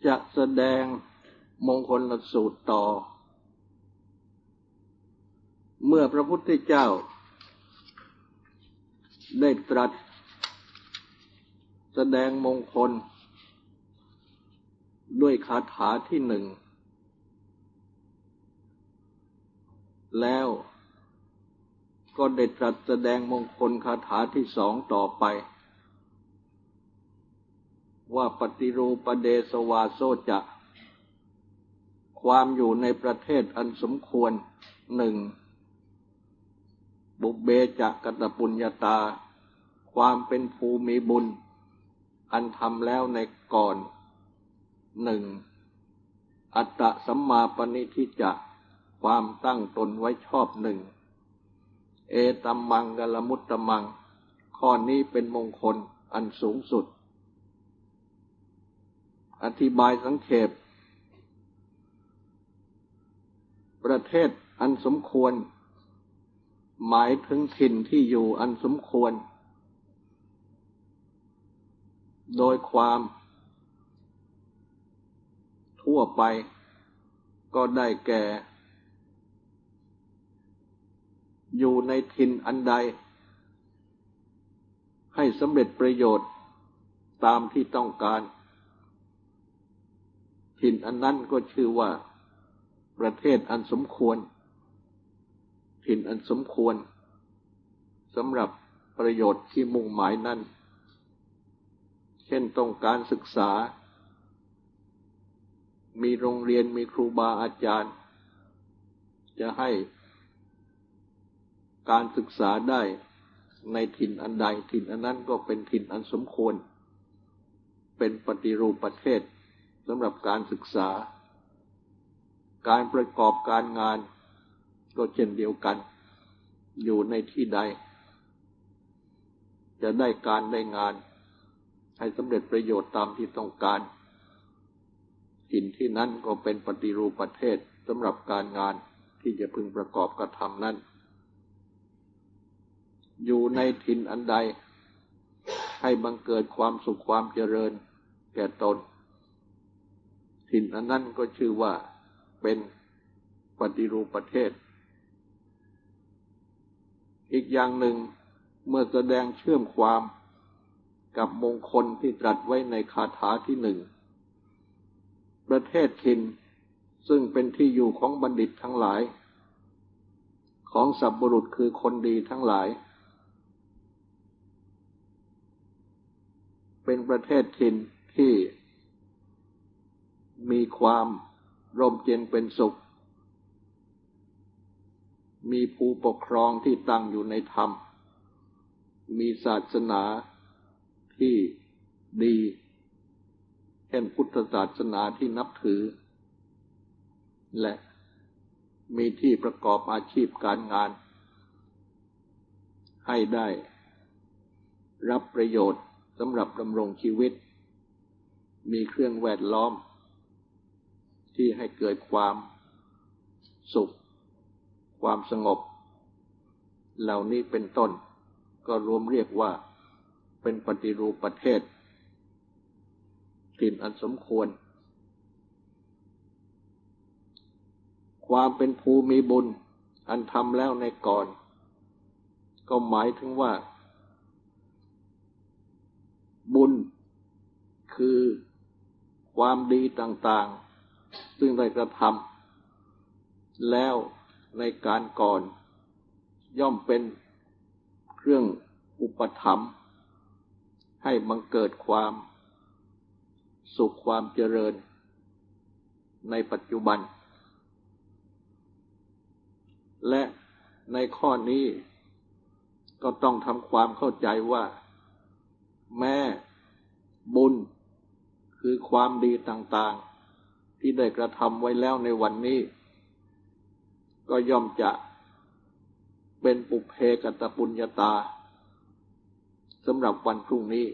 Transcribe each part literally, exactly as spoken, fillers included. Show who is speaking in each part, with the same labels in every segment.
Speaker 1: จะแสดงมงคลสูตรต่อเมื่อพระพุทธเจ้าได้ตรัสแสดงมงคลด้วยคาถาที่หนึ่งแล้วก็ได้ตรัสแสดงมงคลคาถาที่สองต่อไปว่าปฏิรูปเดสวาโสจะความอยู่ในประเทศอันสมควรหนึ่งบุพเบจะกตปุญญาตาความเป็นภูมิบุญอันทำแล้วในก่อนหนึ่งอัตตสัมมาปณิทิจะความตั้งตนไว้ชอบหนึ่งเอตัมมังกลมุตตมังข้อนี้เป็นมงคลอันสูงสุดอธิบายสังเขปประเทศอันสมควรหมายถึงถิ่นที่อยู่อันสมควรโดยความทั่วไปก็ได้แก่อยู่ในถิ่นอันใดให้สำเร็จประโยชน์ตามที่ต้องการถิ่นอันนั้นก็ชื่อว่าประเทศอันสมควรถิ่นอันสมควรสำหรับประโยชน์ที่มุ่งหมายนั้นเช่นต้องการศึกษามีโรงเรียนมีครูบาอาจารย์จะให้การศึกษาได้ในถิ่นอันใดถิ่นอันนั้นก็เป็นถิ่นอันสมควรเป็นปฏิรูปประเทศสำหรับการศึกษาการประกอบการงานก็เช่นเดียวกันอยู่ในที่ใดจะได้การได้งานให้สำเร็จประโยชน์ตามที่ต้องการถิ่นที่นั้นก็เป็นปฏิรูปประเทศสำหรับการงานที่จะพึงประกอบกระทำนั้นอยู่ในถิ่นอันใดให้บังเกิดความสุขความเจริญแก่ตนถิ่นอันนั้นก็ชื่อว่าเป็นปฏิรูปประเทศอีกอย่างหนึ่งเมื่อแสดงเชื่อมความกับมงคลที่ตรัสไว้ในคาถาที่หนึ่งประเทศถิ่นซึ่งเป็นที่อยู่ของบัณฑิตทั้งหลายของสัพบุรุษคือคนดีทั้งหลายเป็นประเทศถิ่นที่มีความร่มเย็นเป็นสุขมีผู้ปกครองที่ตั้งอยู่ในธรรมมีศาสนาที่ดีเช่นพุทธศาสนาที่นับถือและมีที่ประกอบอาชีพการงานให้ได้รับประโยชน์สำหรับดำรงชีวิตมีเครื่องแวดล้อมที่ให้เกิดความสุขความสงบเหล่านี้เป็นต้นก็รวมเรียกว่าเป็นปฏิรูปประเทศถิ่นอันสมควรความเป็นภูมิบุญอันทำแล้วในก่อนก็หมายถึงว่าบุญคือความดีต่างๆซึ่งได้กระทำแล้วในการก่อนย่อมเป็นเครื่องอุปถัมภ์ให้บังเกิดความสุขความเจริญในปัจจุบันและในข้อนี้ก็ต้องทำความเข้าใจว่าแม้บุญคือความดีต่างๆที่ได้กระทำไว้แล้วในวันนี้ก็ย่อมจะเป็นปุพเพกตปุญญาตาสำหรับวันพรุ่งนี้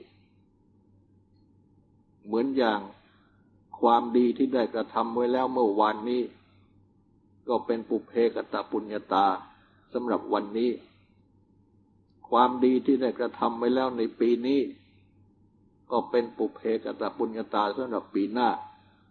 Speaker 1: เหมือนอย่างความดีที่ได้กระทำไว้แล้วเมื่อวานนี้ก็เป็นปุพเพกตปุญญาตาสำหรับวันนี้ความดีที่ได้กระทำไว้แล้วในปีนี้ก็เป็นปุพเพกตปุญญาตาสำหรับปีหน้า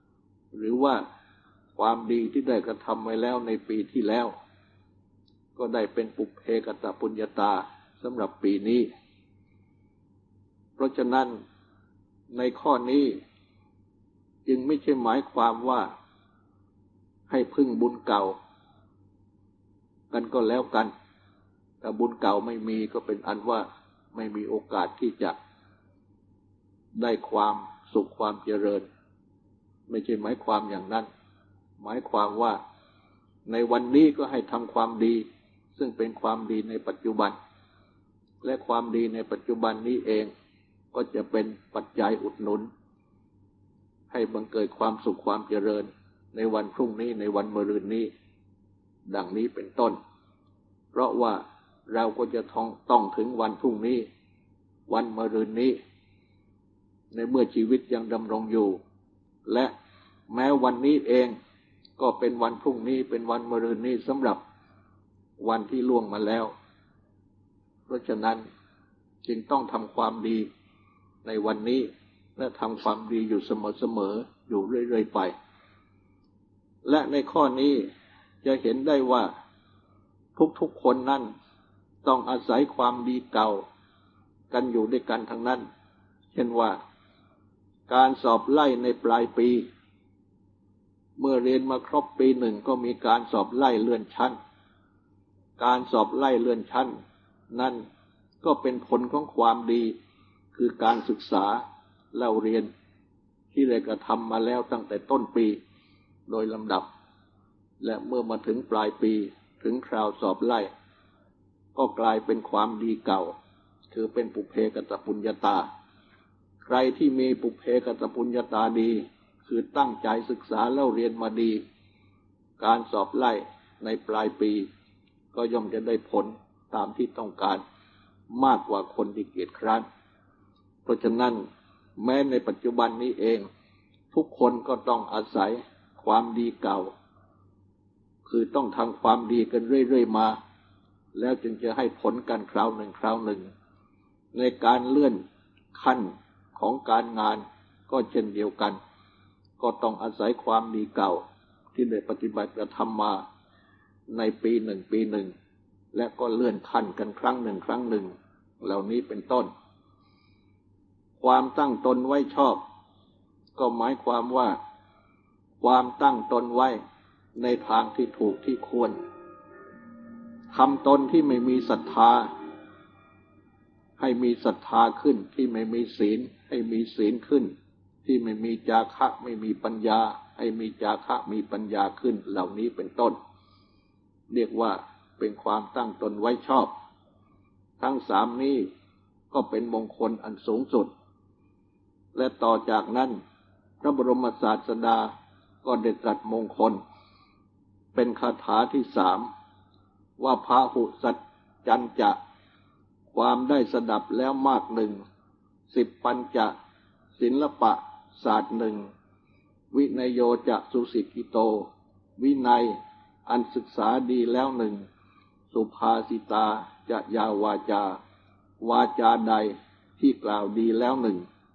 Speaker 1: หรือว่าความดีที่ได้กระทำไว้แล้วในปีที่แล้วก็ได้เป็นปุพเพกตปุญญาตาสำหรับปีนี้เพราะฉะนั้นในข้อนี้จึงไม่ใช่หมายความว่าให้พึ่งบุญเก่ากันก็แล้วกันแต่บุญเก่าไม่มีก็เป็นอันว่าไม่มีโอกาสที่จะได้ความสุขความเจริญไม่ใช่หมายความอย่างนั้นหมายความว่าในวันนี้ก็ให้ทำความดีซึ่งเป็นความดีในปัจจุบันและความดีในปัจจุบันนี้เองก็จะเป็นปัจจัยอุดหนุนให้บังเกิดความสุขความเจริญในวันพรุ่งนี้ในวันมะรืนนี้ดังนี้เป็นต้นเพราะว่าเราก็จะต้องต้องถึงวันพรุ่งนี้วันมะรืนนี้ในเมื่อชีวิตยังดำรงอยู่และแม้วันนี้เองก็เป็นวันพรุ่งนี้เป็นวันมะรืนนี้สำหรับวันที่ล่วงมาแล้วเพราะฉะนั้นจึงต้องทำความดีในวันนี้และทำความดีอยู่เสมอๆอยู่เรื่อยๆไปและในข้อนี้จะเห็นได้ว่าทุกๆคนนั้นต้องอาศัยความดีเก่ากันอยู่ด้วยกันทั้งนั้นเช่นว่าการสอบไล่ในปลายปีเมื่อเรียนมาครบปีหนึ่งก็มีการสอบไล่เลื่อนชั้นการสอบไล่เลื่อนชั้นนั่นก็เป็นผลของความดีคือการศึกษาเล่าเรียนที่ได้กระทำมาแล้วตั้งแต่ต้นปีโดยลำดับและเมื่อมาถึงปลายปีถึงคราวสอบไล่ก็กลายเป็นความดีเก่าคือเป็นปุพเพกตปุญญาตาใครที่มีปุพเพกตปุญญาตาดีคือตั้งใจศึกษาเล่าเรียนมาดีการสอบไล่ในปลายปีก็ย่อมจะได้ผลตามที่ต้องการมากกว่าคนที่เกียจคร้านเพราะฉะนั้นแม้ในปัจจุบันนี้เองทุกคนก็ต้องอาศัยความดีเก่าคือต้องทำความดีกันเรื่อยๆมาแล้วจึงจะให้ผลกันคราวหนึ่งคราวหนึ่งในการเลื่อนขั้นของการงานก็เช่นเดียวกันก็ต้องอาศัยความดีเก่าที่ได้ปฏิบัติกระทำมาในปีหนึ่งปีหนึ่งและก็เลื่อนขั้นกันครั้งหนึ่งครั้งหนึ่งเหล่านี้เป็นต้นความตั้งตนไว้ชอบก็หมายความว่าความตั้งตนไว้ในทางที่ถูกที่ควรทำตนที่ไม่มีศรัทธาให้มีศรัทธาขึ้นที่ไม่มีศีลให้มีศีลขึ้นที่ไม่มีจาคะไม่มีปัญญาให้มีจาคะมีปัญญาขึ้นเหล่านี้เป็นต้นเรียกว่าเป็นความตั้งตนไว้ชอบทั้งสามนี้ก็เป็นมงคลอันสูงสุดและต่อจากนั้นพระบรมศาสดาก็ได้ตรัสมงคลเป็นคาถาที่สามว่าพาหุสัจจันจะความได้สดับแล้วมากหนึ่งสิบปัญจะศิลปะศาสตร์หนึ่งวินัยโยจะสุสิกิโตวินัยอันศึกษาดีแล้วหนึ่งสุภาสิตาจะยาวาจาวาจาใดที่กล่าวดีแล้วหนึ่ง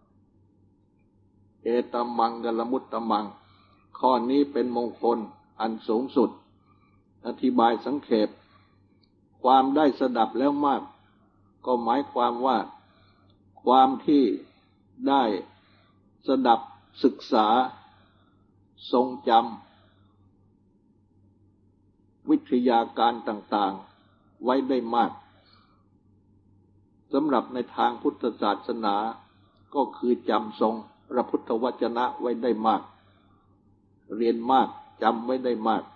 Speaker 1: เอตมังกลมุตตมังข้อนี้เป็นมงคลอันสูงสุดอธิบายสังเขปความได้สดับแล้วมากก็หมายความว่าความที่ได้สดับศึกษาทรงจำวิทยาการต่างๆไว้ได้มากสำหรับในทางพุทธศาสนาก็คือจำทรงพระพุทธวจนะไว้ได้มากเรียนมากจำไว้ได้มาก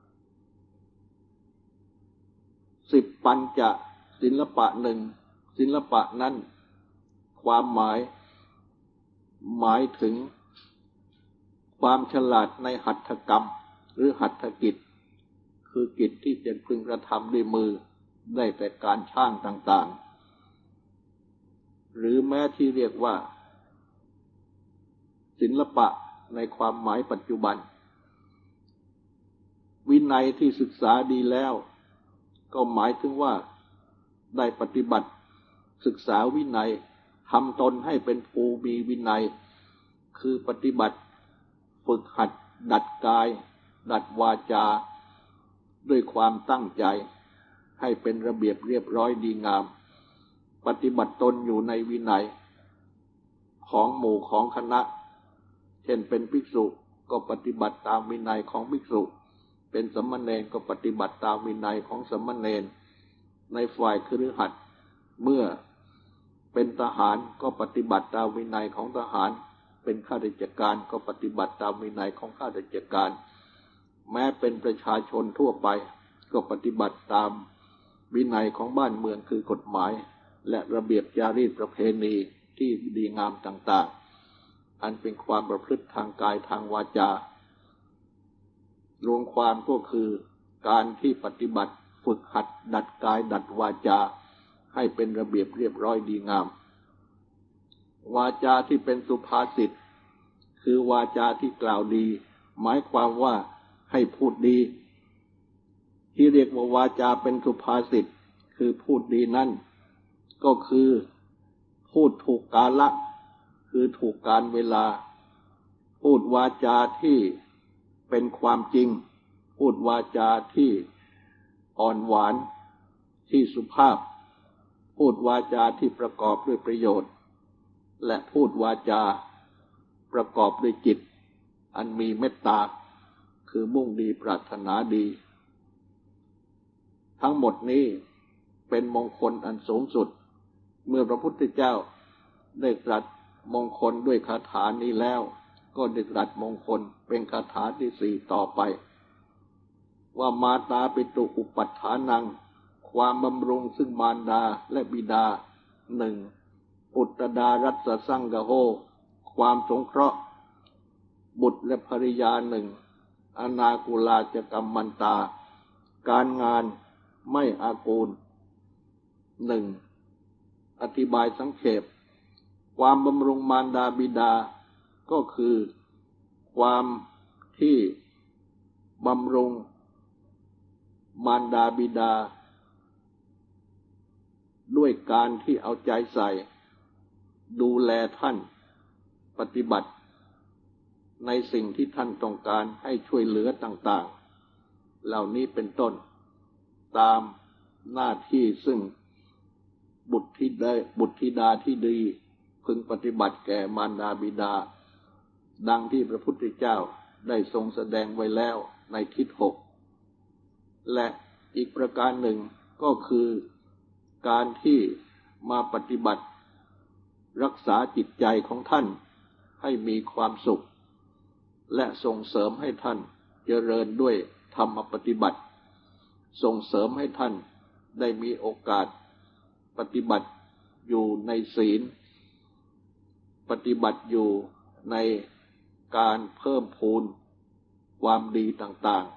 Speaker 1: สิบปัญจะศิลปะหนึ่งศิลปะนั้นความหมายหมายถึงความฉลาดในหัตถกรรมหรือหัตถกิจคือกิจที่จะพึงกระทำด้วยมือได้แต่การช่างต่างๆหรือแม้ที่เรียกว่าศิลปะในความหมายปัจจุบันวินัยที่ศึกษาดีแล้วก็หมายถึงว่าได้ปฏิบัติศึกษาวินัยทำตนให้เป็นผู้มีวินัยคือปฏิบัติฝึกหัดดัดกายดัดวาจาด้วยความตั้งใจให้เป็นระเบียบเรียบร้อยดีงามปฏิบัติตนอยู่ในวินัยของหมู่ของคณะเช่นเป็นภิกษุก็ปฏิบัติตามวินัยของภิกษุเป็นสมณเณรก็ปฏิบัติตามวินัยของสมณเณรในฝ่ายคฤหัสถ์เมื่อเป็นทหารก็ปฏิบัติตามวินัยของทหารเป็นข้าราชการก็ปฏิบัติตามวินัยของข้าราชการแม้เป็นประชาชนทั่วไปก็ปฏิบัติตามวินัยของบ้านเมืองคือกฎหมายและระเบียบจารีตประเพณีที่ดีงามต่างๆอันเป็นความประพฤติทางกายทางวาจารวมความก็คือการที่ปฏิบัติฝึกหัดดัดกายดัดวาจาให้เป็นระเบียบเรียบร้อยดีงามวาจาที่เป็นสุภาษิตคือวาจาที่กล่าวดีหมายความว่าให้พูดดีที่เรียกว่าวาจาเป็นสุภาษิตคือพูดดีนั่นก็คือพูดถูกกาลคือถูกกาลเวลาพูดวาจาที่เป็นความจริงพูดวาจาที่อ่อนหวานที่สุภาพพูดวาจาที่ประกอบด้วยประโยชน์และพูดวาจาประกอบด้วยจิตอันมีเมตตาคือมุ่งดีปรารถนาดีทั้งหมดนี้เป็นมงคลอันสูงสุดเมื่อพระพุทธเจ้าได้ตรัสมงคลด้วยคาถานี้แล้วก็ได้ตรัสมงคลเป็นคาถาที่สี่ต่อไปว่ามาตาปิตุอุปัฏฐานังความบำรุงซึ่งมารดาและบิดาหนึ่งอุตตดารัสสสังกโหความสงเคราะห์บุตรและภริยาหนึ่งอนากุลาจกรรมันตาการงานไม่อากูลหนึ่งอธิบายสังเขปความบำรุงมารดาบิดาก็คือความที่บำรุงมารดาบิดาด้วยการที่เอาใจใส่ดูแลท่านปฏิบัติในสิ่งที่ท่านต้องการให้ช่วยเหลือต่างๆเหล่านี้เป็นต้นตามหน้าที่ซึ่งบุตรที่ได้บุตรธิดาที่ดีพึงปฏิบัติแก่มารดาบิดาดังที่พระพุทธเจ้าได้ทรงแสดงไว้แล้วในทิศหกและอีกประการหนึ่งก็คือการที่มาปฏิบัติรักษาจิตใจของท่านให้มีความสุขและส่งเสริมให้ท่านเจริญด้วยธรรมปฏิบัติส่งเสริมให้ท่านได้มีโอกาสปฏิบัติอยู่ในศีลปฏิบัติอยู่ในการเพิ่มพูนความดีต่าง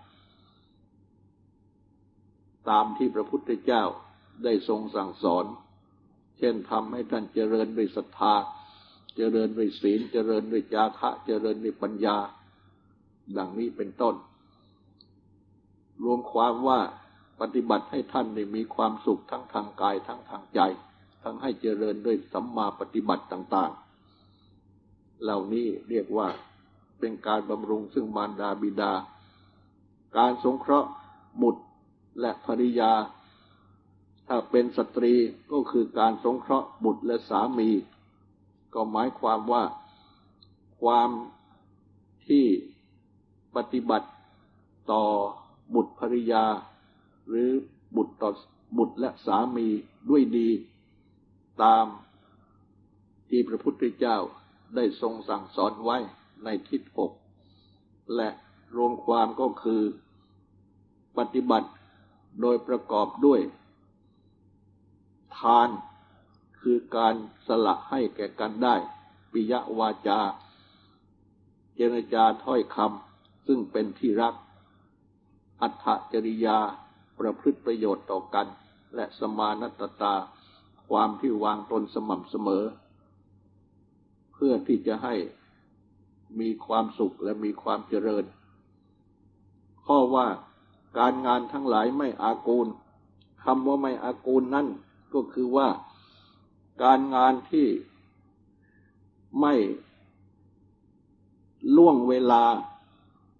Speaker 1: ๆตามที่พระพุทธเจ้าได้ทรงสั่งสอนเช่นทำให้ท่านเจริญด้วยศรัทธาเจริญด้วยศีลเจริญด้วยจาคะเจริญด้วยปัญญาดังนี้เป็นต้นรวมความว่าปฏิบัติให้ท่านได้มีความสุขทั้งทางกายทั้งทางใจทั้งให้เจริญด้วยสัมมาปฏิบัติต่างๆเหล่านี้เรียกว่าเป็นการบำรุงซึ่งมารดาบิดาการสงเคราะห์บุตรและภริยาถ้าเป็นสตรีก็คือการสงเคราะห์บุตรและสามีก็หมายความว่าความที่ปฏิบัติต่อบุตรภริยาหรือบุตรต่อบุตรและสามีด้วยดีตามที่พระพุทธเจ้าได้ทรงสั่งสอนไว้ในทิศหกและรวมความก็คือปฏิบัติโดยประกอบด้วยทานคือการสละให้แก่กันได้ปิยวาจาเจรจาถ้อยคำซึ่งเป็นที่รักอัตถจริยาประพฤติประโยชน์ต่อกันและสมานัตตาความที่วางตนสม่ำเสมอเพื่อที่จะให้มีความสุขและมีความเจริญข้อว่าการงานทั้งหลายไม่อากูลคำว่าไม่อากูลนั่นก็คือว่าการงานที่ไม่ล่วงเวลา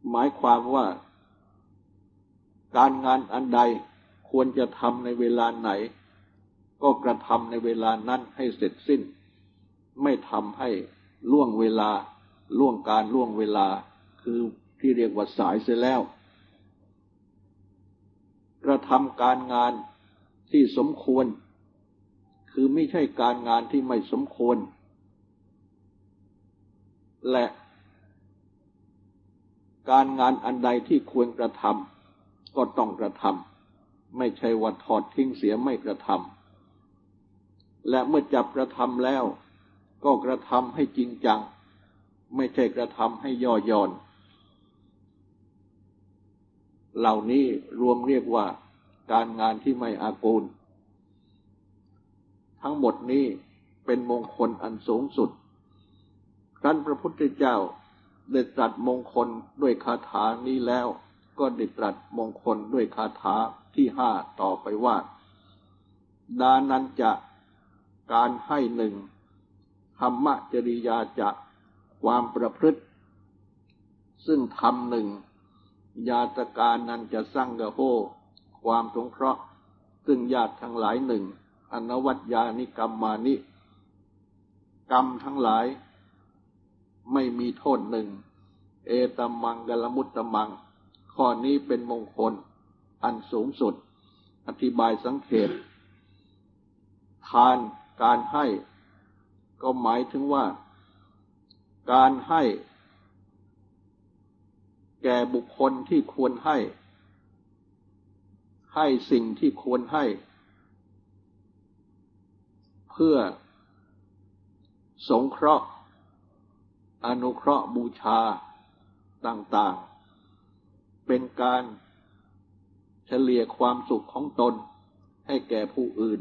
Speaker 1: หมายความว่าการงานอันใดควรจะทำในเวลาไหนก็กระทำในเวลานั้นให้เสร็จสิ้นไม่ทำให้ล่วงเวลาล่วงการล่วงเวลาคือที่เรียกว่าสายเสียแล้วกระทำการงานที่สมควรคือไม่ใช่การงานที่ไม่สมควรและการงานอันใดที่ควรกระทำก็ต้องกระทำไม่ใช่ว่าทอดทิ้งเสียไม่กระทำและเมื่อจับกระทำแล้วก็กระทำให้จริงจังไม่ใช่กระทำให้ย่อหย่อนเหล่านี้รวมเรียกว่าการงานที่ไม่อากูลทั้งหมดนี้เป็นมงคลอันสูงสุดครั้นพระพุทธเจ้าได้ตรัสมงคลด้วยคาถานี้แล้วก็ได้ตรัสมงคลด้วยคาถาที่ห้าต่อไปว่าดานันจะการให้หนึ่งธรรมจริยาจะความประพฤติซึ่งธรรมหนึ่งญาตการนันจะสังกโหความสงเคราะห์ซึ่งญาติทั้งหลายหนึ่งอนวัตยานิกรรมานิกรรมทั้งหลายไม่มีโทษหนึ่งเอตัมมังกลมุตตมังข้อนี้เป็นมงคลอันสูงสุดอธิบายสังเขปทานการให้ก็หมายถึงว่าการให้แก่บุคคลที่ควรให้ให้สิ่งที่ควรให้เพื่อสงเคราะห์อนุเคราะห์บูชาต่างๆเป็นการเฉลี่ยความสุขของตนให้แก่ผู้อื่น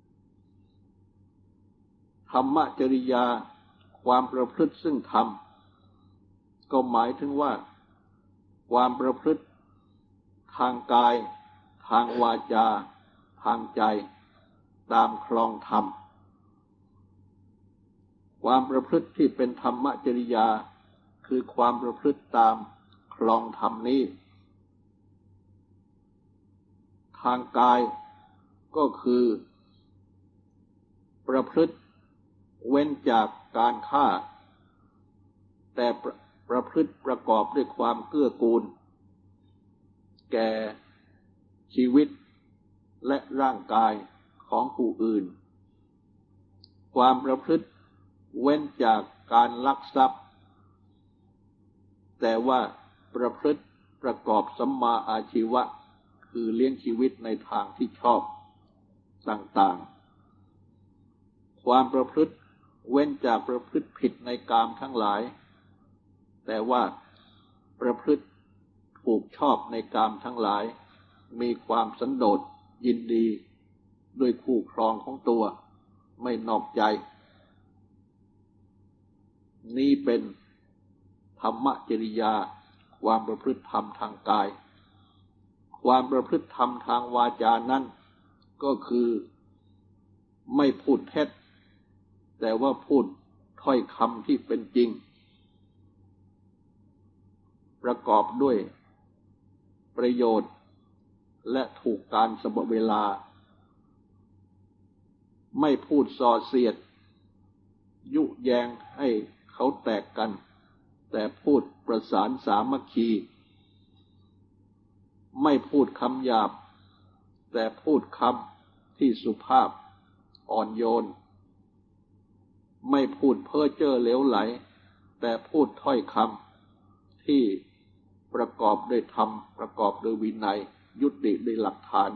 Speaker 1: ธรรมจริยาความประพฤติซึ่งธรรมก็หมายถึงว่าความประพฤติทางกายทางวาจาทางใจตามครองธรรมความประพฤติที่เป็นธรรมจริยาคือความประพฤติตามครองธรรมนี้ทางกายก็คือประพฤติเว้นจากการฆ่าแต่ประประพฤติประกอบด้วยความเกื้อกูลแก่ชีวิตและร่างกายของผู้อื่นความประพฤติเว้นจากการลักทรัพย์แต่ว่าประพฤติประกอบสัมมาอาชีวะคือเลี้ยงชีวิตในทางที่ชอบต่างๆความประพฤติเว้นจากประพฤติผิดในกามทั้งหลายแต่ว่าประพฤติถูกชอบในกามทั้งหลายมีความสันโดษยินดีด้วยคู่ครองของตัวไม่นอกใจนี้เป็นธรรมจริยาความประพฤติธรรมทางกายความประพฤติธรรมทางวาจานั้นก็คือไม่พูดเท็จแต่ว่าพูดถ้อยคำที่เป็นจริงประกอบด้วยประโยชน์และถูกการสมเวลาไม่พูดส่อเสียดยุแยงให้เขาแตกกันแต่พูดประสานสามัคคีไม่พูดคำหยาบแต่พูดคำที่สุภาพอ่อนโยนไม่พูดเพ้อเจ้อเหลวไหลแต่พูดถ้อยคำที่ประกอบด้วยธรรมประกอบด้วยวินัยยุติด้วยหลักฐาน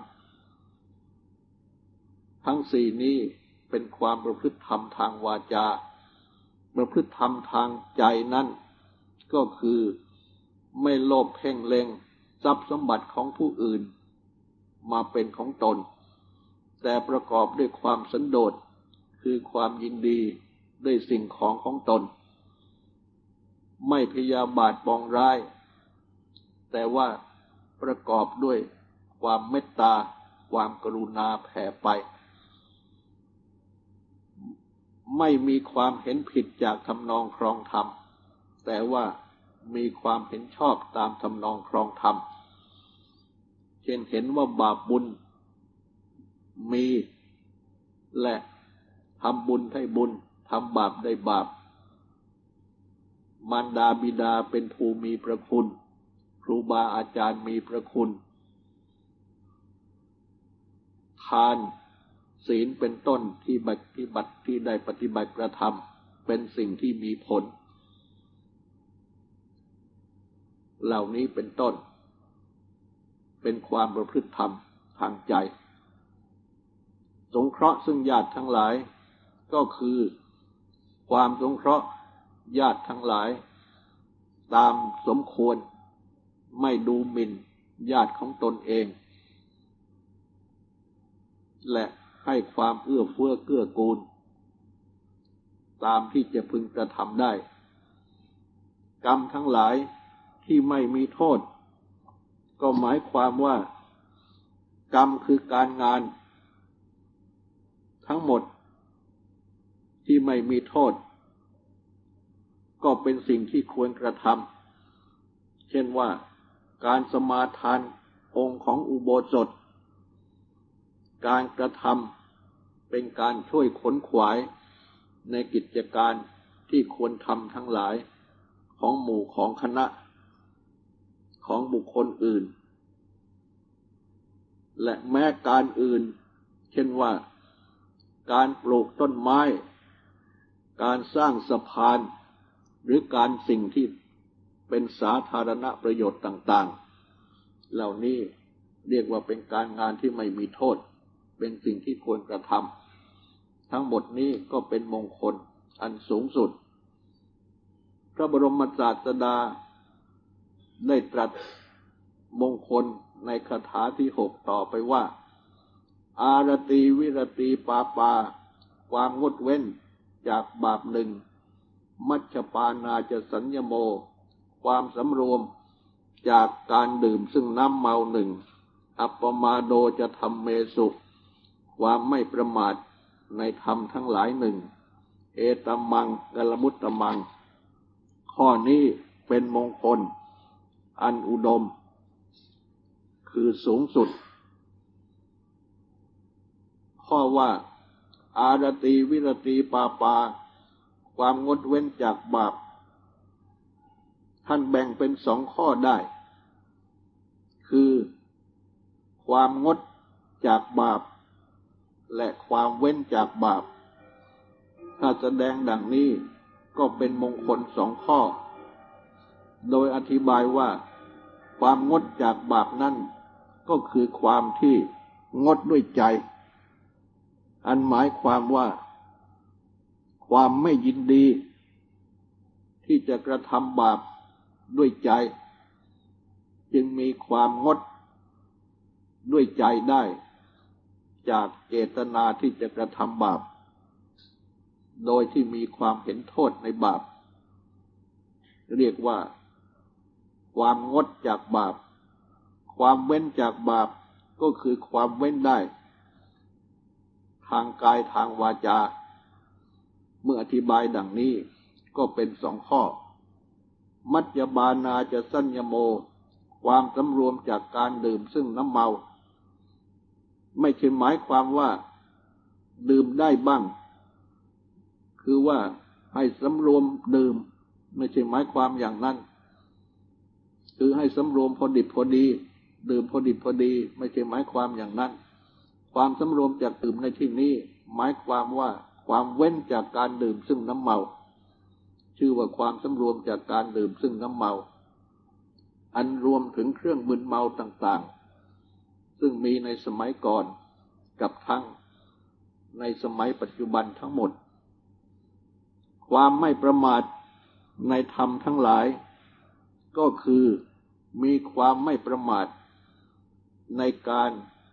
Speaker 1: ทั้งสี่นี้เป็นความประพฤติธรรมทางวาจาประพฤติธรรมทางใจนั้นก็คือไม่โลภเพ่งเล็งทรัพย์สมบัติของผู้อื่นมาเป็นของตนแต่ประกอบด้วยความสันโดษคือความยินดีด้วยสิ่งของของตนไม่พยาบาทปองร้ายแต่ว่าประกอบด้วยความเมตตาความกรุณาแผ่ไปไม่มีความเห็นผิดจากทำนองครองธรรมแต่ว่ามีความเห็นชอบตามทำนองครองธรรมเช่นเห็นว่าบาปบุญมีและทำบุญให้บุญทำบาปได้บาปมารดาบิดาเป็นผู้มีพระคุณครูบาอาจารย์มีพระคุณทานศีลเป็นต้นที่ปฏิบัติที่ได้ปฏิบัติกระทำเป็นสิ่งที่มีผลเหล่านี้เป็นต้นเป็นความประพฤติธรรมทางใจสงเคราะห์ซึ่งญาติทั้งหลายก็คือความสงเคราะห์ญาติทั้งหลายตามสมควรไม่ดูหมิ่นญาติของตนเองและให้ความเอื้อเฟื้อเกื้อกูลตามที่จะพึงกระทำได้กรรมทั้งหลายที่ไม่มีโทษก็หมายความว่ากรรมคือการงานทั้งหมดที่ไม่มีโทษก็เป็นสิ่งที่ควรกระทำเช่นว่าการสมาทานองค์ของอุโบสถการกระทำเป็นการช่วยขนขวายในกิจการที่ควรทำทั้งหลายของหมู่ของคณะของบุคคลอื่นและแม้การอื่นเช่นว่าการปลูกต้นไม้การสร้างสะพานหรือการสิ่งที่เป็นสาธารณประโยชน์ต่างๆเหล่านี้เรียกว่าเป็นการงานที่ไม่มีโทษเป็นสิ่งที่ควรกระทำทั้งหมดนี้ก็เป็นมงคลอันสูงสุดพระบรมศาสดาได้ตรัสมงคลในคาถาที่หกต่อไปว่าอารติวิรติปาปาความงดเว้นจากบาปหนึ่งมัชฌปานาจะสัญญโมความสำรวมจากการดื่มซึ่งน้ำเมาหนึ่งอัปปมาโดจะทำเมสุความไม่ประมาทในธรรมทั้งหลายหนึ่งเอตมังกัลมุตตมังข้อนี้เป็นมงคลอันอุดมคือสูงสุดข้อว่าอารติวิรติปาปาความงดเว้นจากบาปท่านแบ่งเป็นสองข้อได้คือความงดจากบาปและความเว้นจากบาปถ้าแสดงดังนี้ก็เป็นมงคลสองข้อโดยอธิบายว่าความงดจากบาปนั่นก็คือความที่งดด้วยใจอันหมายความว่าความไม่ยินดีที่จะกระทำบาปด้วยใจจึงมีความงดด้วยใจได้จากเจตนาที่จะกระทำบาปโดยที่มีความเห็นโทษในบาปเรียกว่าความงดจากบาปความเว้นจากบาปก็คือความเว้นได้ทางกายทางวาจาเมื่ออธิบายดังนี้ก็เป็นสองข้อมัจจบานาจะสัญญโมความสำรวมจากการดื่มซึ่งน้ำเมาไม่ใช่หมายความว่าดื่มได้บ้างคือว่าให้สำรวมดื่มไม่ใช่หมายความอย่างนั้นคือให้สำรวมพอดิบพอดีดื่มพอดิบพอดีไม่ใช่หมายความอย่างนั้นความสำรวมจากดื่มในที่นี้หมายความว่าความเว้นจากการดื่มซึ่งน้ำเมาชื่อว่าความสำรวมจากการดื่มซึ่งน้ำเมาอันรวมถึงเครื่องมึนเมาต่างๆซึ่งมีในสมัยก่อนกับทั้งในสมัยปัจจุบันทั้งหมดความไม่ประมาทในธรรมทั้งหลายก็คือมีความไม่ประมาทในการ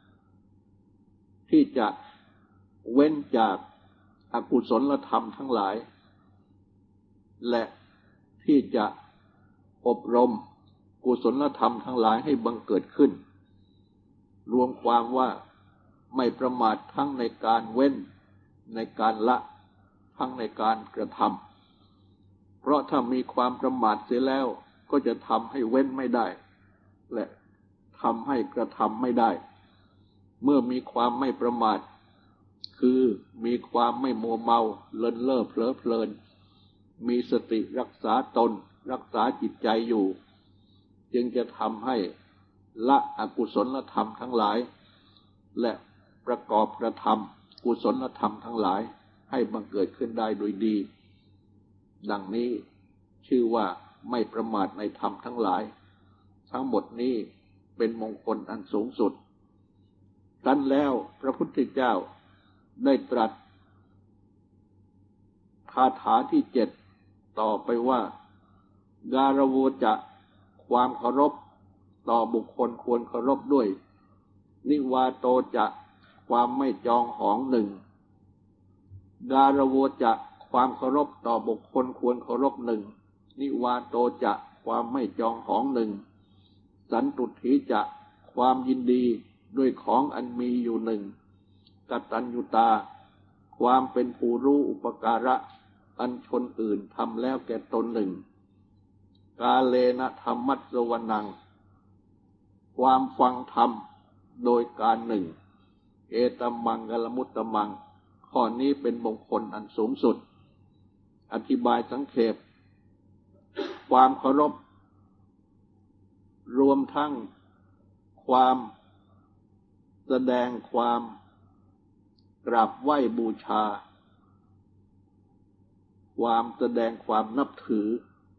Speaker 1: ที่จะเว้นจากอกุศลธรรมทั้งหลายและที่จะอบรมกุศลธรรมทั้งหลายให้บังเกิดขึ้นรวมความว่าไม่ประมาททั้งในการเว้นในการละทั้งในการกระทำเพราะถ้ามีความประมาทเสียแล้วก็จะทำให้เว้นไม่ได้และทำให้กระทำไม่ได้เมื่อมีความไม่ประมาทคือมีความไม่มัวเมาเลินเล่อเผลอเพลินมีสติรักษาตนรักษาจิตใจอยู่จึงจะทำให้ละอกุศลธรรมทั้งหลายและประกอบกระทำกุศลธรรมทั้งหลายให้บังเกิดขึ้นได้โดยดีดังนี้ชื่อว่าไม่ประมาทในธรรมทั้งหลายทั้งหมดนี้เป็นมงคลอันสูงสุดครั้นแล้วพระพุทธเจ้าได้ตรัสคาถาที่เจ็ดต่อไปว่าการโวจะความเคารพต่อบุคคลควรเคารพด้วยนิวาโตจะความไม่จองหองหนึ่งการโวจะความเคารพต่อบุคคลควรเคารพหนึ่งนิวาโตจะความไม่จองหองหนึ่งสันตุถีจะความยินดีด้วยของอันมีอยู่หนึ่งกตัญญูตาความเป็นผู้รู้อุปการะอันชนอื่นทำแล้วแก่ตนหนึ่งกาเลนะธรรมัสสวนังความฟังธรรมโดยการหนึ่งเอตัมมังกลมุตตมังข้อนี้เป็นมงคลอันสูงสุดอธิบายสังเขปความเคารพรวมทั้งความแสดงความกราบไหว้บูชาความแสดงความนับถือ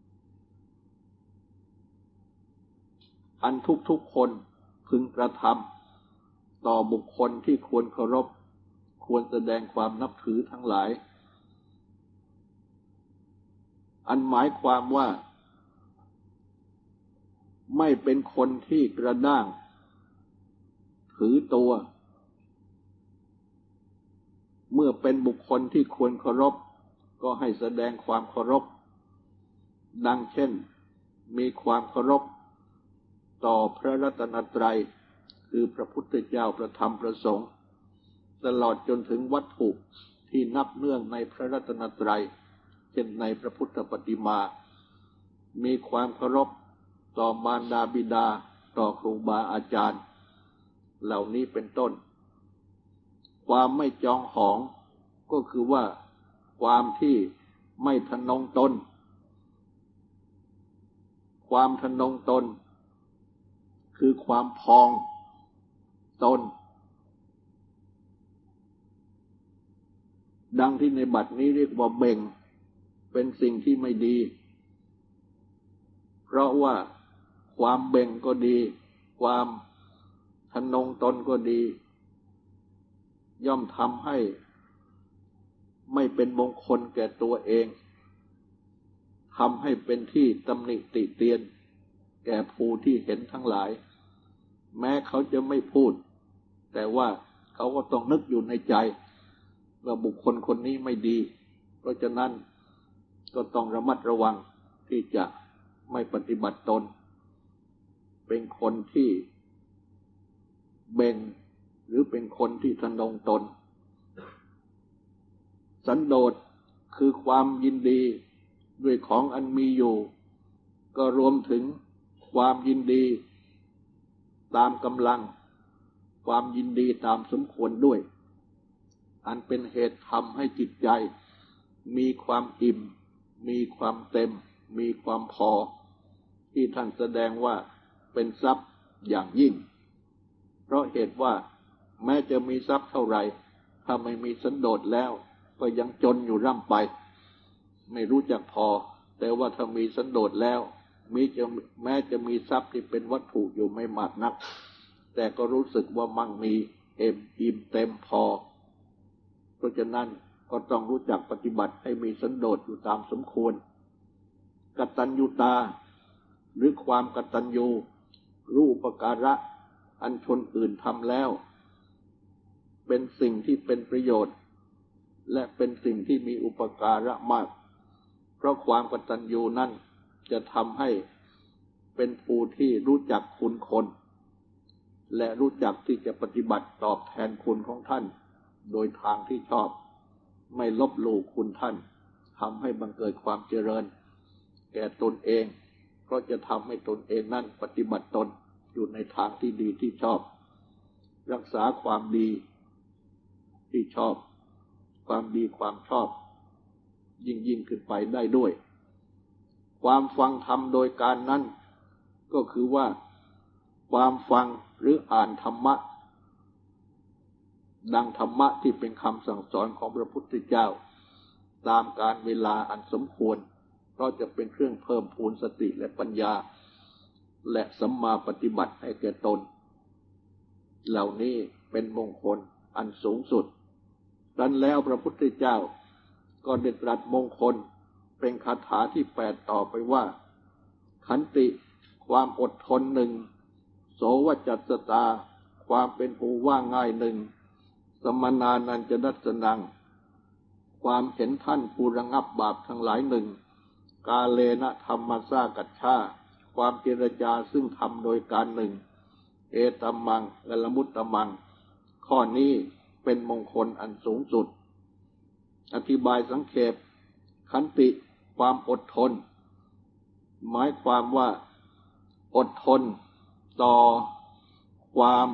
Speaker 1: อันทุกๆคนพึงกระทำต่อบุคคลที่ควรเคารพควรแสดงความนับถือทั้งหลายอันหมายความว่าไม่เป็นคนที่กระด้างถือตัวเมื่อเป็นบุคคลที่ควรเคารพก็ให้แสดงความเคารพดังเช่นมีความเคารพต่อพระรัตนตรัยคือพระพุทธเจ้าพระธรรมพระสงฆ์ตลอดจนถึงวัตถุที่นับเนื่องในพระรัตนตรัยเช่นในพระพุทธปฏิมามีความเคารพต่อมารดาบิดาต่อครูบาอาจารย์เหล่านี้เป็นต้นความไม่จองหองก็คือว่าความที่ไม่ทะนงตนความทะนงตนคือความพองตนดังที่ในบัดนี้เรียกว่าเบ่งเป็นสิ่งที่ไม่ดีเพราะว่าความเบ่งก็ดีความทะนงตนก็ดีย่อมทำให้ไม่เป็นมงคลแก่ตัวเองทำให้เป็นที่ตำหนิติเตียนแก่ผู้ที่เห็นทั้งหลายแม้เขาจะไม่พูดแต่ว่าเขาก็ต้องนึกอยู่ในใจว่าบุคคลคนนี้ไม่ดีเพราะฉะนั้นก็ต้องระมัดระวังที่จะไม่ปฏิบัติตนเป็นคนที่เบ่งหรือเป็นคนที่ทะนงตนสันโดษคือความยินดีด้วยของอันมีอยู่ก็รวมถึงความยินดีตามกำลังความยินดีตามสมควรด้วยอันเป็นเหตุทำให้จิตใจมีความอิ่มมีความเต็มมีความพอที่ท่านแสดงว่าเป็นทรัพย์อย่างยิ่งเพราะเหตุว่าแม้จะมีทรัพย์เท่าไหร่ถ้าไม่มีสันโดษแล้วก็ยังจนอยู่ร่ำไปไม่รู้จักพอแต่ว่าถ้ามีสันโดษแล้วมีจะแม้จะมีทรัพย์ที่เป็นวัตถุอยู่ไม่มากนักแต่ก็รู้สึกว่ามั่งมีเอ็มอิ่มเต็มพอเพราะฉะนั้นก็ต้องรู้จักปฏิบัติให้มีสันโดษอยู่ตามสมควรกตัญญูตาหรือความกตัญญูรู้อุปการะอันชนอื่นทำแล้วเป็นสิ่งที่เป็นประโยชน์และเป็นสิ่งที่มีอุปการะมากเพราะความกตัญญูนั้นจะทำให้เป็นผู้ที่รู้จักคุณคนและรู้จักที่จะปฏิบัติตอบแทนคุณของท่านโดยทางที่ชอบไม่ลบหลู่คุณท่านทำให้บังเกิดความเจริญแก่ตนเองเพราะจะทำให้ตนเองนั้นปฏิบัติตนอยู่ในทางที่ดีที่ชอบรักษาความดีที่ชอบความดีความชอบยิ่งยิ่งขึ้นไปได้ด้วยความฟังธรรมโดยการนั้นก็คือว่าความฟังหรืออ่านธรรมะดังธรรมะที่เป็นคำสั่งสอนของพระพุทธเจ้าตามกาลเวลาอันสมควรเพราะจะเป็นเครื่องเพิ่มพูนสติและปัญญาและสัมมาปฏิบัติให้แก่ตนเหล่านี้เป็นมงคลอันสูงสุดดังแล้วพระพุทธเจ้าก็ได้ตรัสมงคลเป็นคาถาที่แปดต่อไปว่าขันติความอดทนหนึ่งโสวจัสสตาความเป็นผู้ว่าง่ายหนึ่งสมนานันจดัสสนังความเห็นท่านผู้ระงับบาปทั้งหลายหนึ่งกาเลนะธรรมสากัจฉาความเจรจาซึ่งทำโดยการหนึ่งเอตัมมังและละมุตตมังข้อนี้เป็นมงคลอันสูงสุดอธิบายสังเขปขันติความอดทนหมายความว่าอดทนต่อความ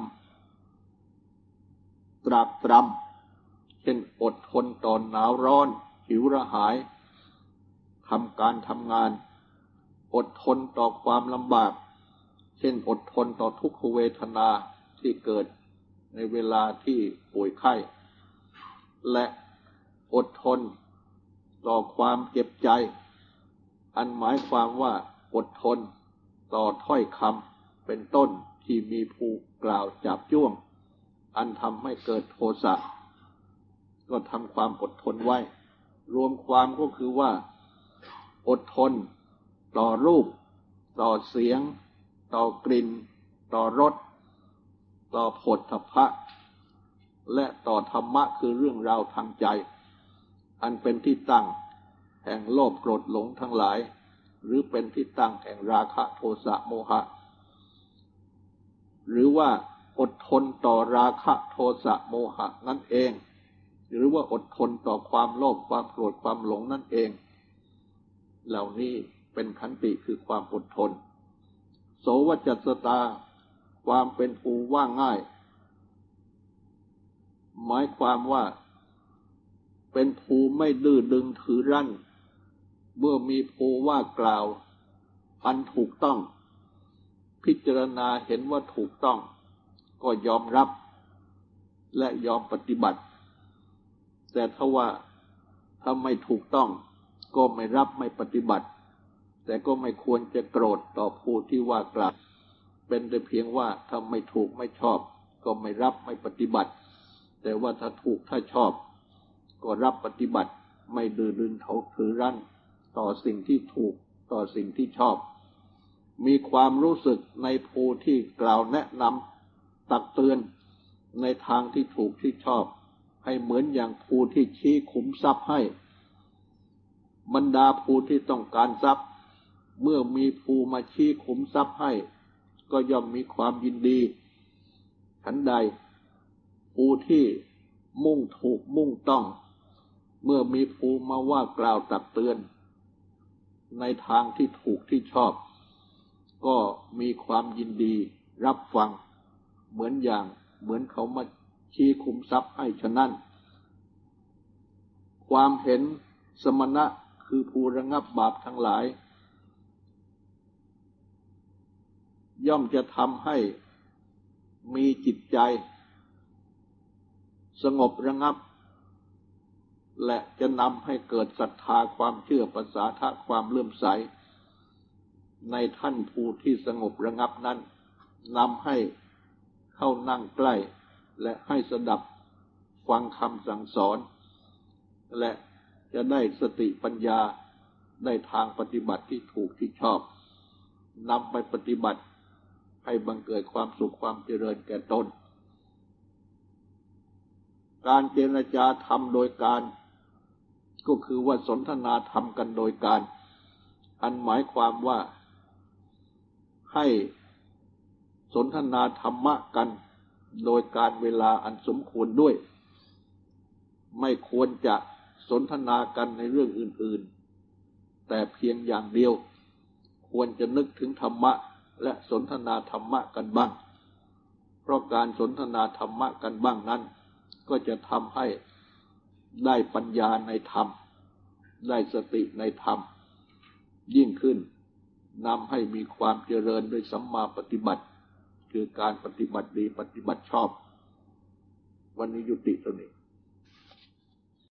Speaker 1: ตรากตรำเช่นอดทนต่อหนาวร้อนหิวกระหายทำการทำงานอดทนต่อความลำบากเช่นอดทนต่อทุกขเวทนาที่เกิดในเวลาที่ป่วยไข้และอดทนต่อความเจ็บใจอันหมายความว่าอดทนต่อถ้อยคำเป็นต้นที่มีผู้กล่าวจับจ้วงอันทำให้เกิดโทสะก็ทำความอดทนไว้รวมความก็คือว่าอดทนต่อรูปต่อเสียงต่อกลิ่นต่อรสต่อโผฏฐัพพะและต่อธรรมะคือเรื่องราวทางใจอันเป็นที่ตั้งแห่งโลภโกรธหลงทั้งหลายหรือเป็นที่ตั้งแห่งราคะโทสะโมหะหรือว่าอดทนต่อราคะโทสะโมหะนั่นเองหรือว่าอดทนต่อความโลภความโกรธความหลงนั่นเองเหล่านี้เป็นขันติคือความอดทนโสวจัสสตาความเป็นผู้ว่าง่ายหมายความว่าเป็นผู้ไม่ดื้อดึงถือรั้นเมื่อมีผู้ว่ากล่าวอันถูกต้องพิจารณาเห็นว่าถูกต้องก็ยอมรับและยอมปฏิบัติแต่ถ้าว่าถ้าไม่ถูกต้องก็ไม่รับไม่ปฏิบัติแต่ก็ไม่ควรจะโกรธต่อผู้ที่ว่ากล่าวเป็นแต่เพียงว่าถ้าไม่ถูกไม่ชอบก็ไม่รับไม่ปฏิบัติแต่ว่าถ้าถูกถ้าชอบก็รับปฏิบัติไม่ดื้อดึงถือรั้นต่อสิ่งที่ถูกต่อสิ่งที่ชอบมีความรู้สึกในผู้ที่กล่าวแนะนำตักเตือนในทางที่ถูกที่ชอบให้เหมือนอย่างผู้ที่ชี้ขุมทรัพย์ให้บรรดาผู้ที่ต้องการทรัพย์เมื่อมีผู้มาชี้ขุมทรัพย์ให้ก็ย่อมมีความยินดีฉันใดผู้ที่มุ่งถูกมุ่งต้องเมื่อมีผู้มาว่ากล่าวตักเตือนในทางที่ถูกที่ชอบก็มีความยินดีรับฟังเหมือนอย่างเหมือนเขามาชี้ขุมทรัพย์ให้ฉะนั้นความเห็นสมณะคือผู้ระงับบาปทั้งหลายย่อมจะทำให้มีจิตใจสงบระงับและจะนำให้เกิดศรัทธาความเชื่อประสาทะความเลื่อมใสในท่านผู้ที่สงบระงับนั้นนำให้เข้านั่งใกล้และให้สดับฟังคำสั่งสอนและจะได้สติปัญญาได้ทางปฏิบัติที่ถูกที่ชอบนำไปปฏิบัติให้บังเกิดความสุขความเจริญแก่ตนการเจรจาธรรมโดยการก็คือว่าสนทนาธรรมกันโดยการอันหมายความว่าให้สนทนาธรรมะกันโดยการเวลาอันสมควรด้วยไม่ควรจะสนทนากันในเรื่องอื่นๆแต่เพียงอย่างเดียวควรจะนึกถึงธรรมะและสนทนาธรรมะกันบ้างเพราะการสนทนาธรรมะกันบ้างนั้นก็จะทำให้ได้ปัญญาในธรรมได้สติในธรรมยิ่งขึ้นนำให้มีความเจริญด้วยสัมมาปฏิบัติคือการปฏิบัติดีปฏิบัติชอบวันนี้ยุติเท่านี้